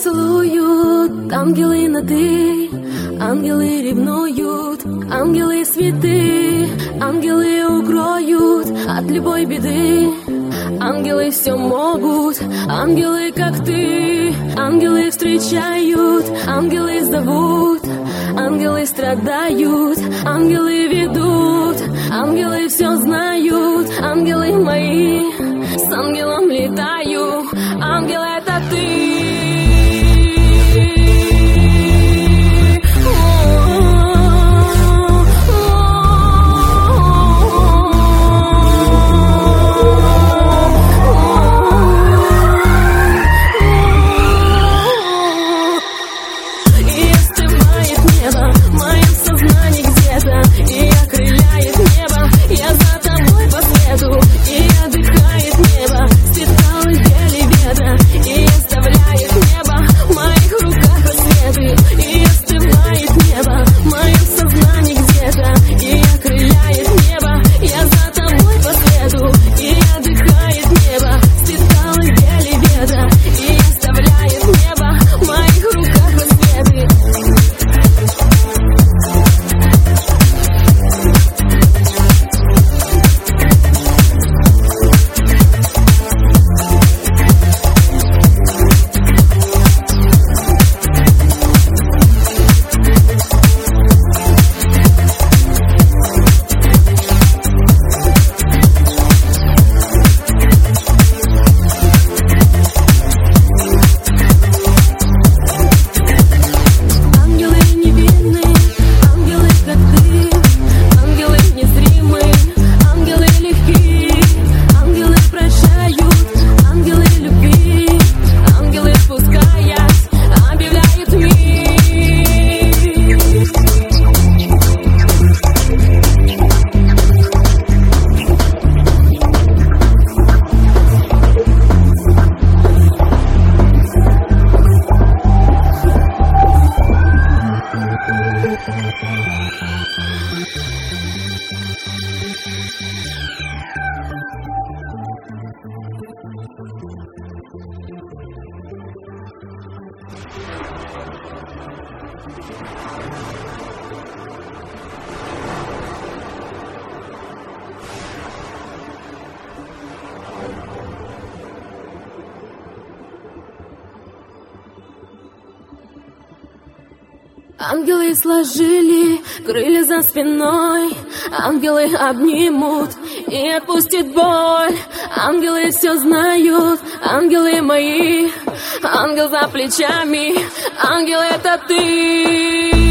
целуют, ангелы на «ты», ангелы ревнуют, ангелы святы, ангелы укроют от любой беды. Ангелы все могут, ангелы как ты, ангелы встречают, ангелы зовут, ангелы страдают, ангелы ведут, ангелы все знают, ангелы мои, с ангелом летаю, ангел это ты. Ангелы сложили крылья за спиной, ангелы обнимут и отпустят боль. Ангелы все знают, ангелы мои, ангел за плечами, ангел это ты.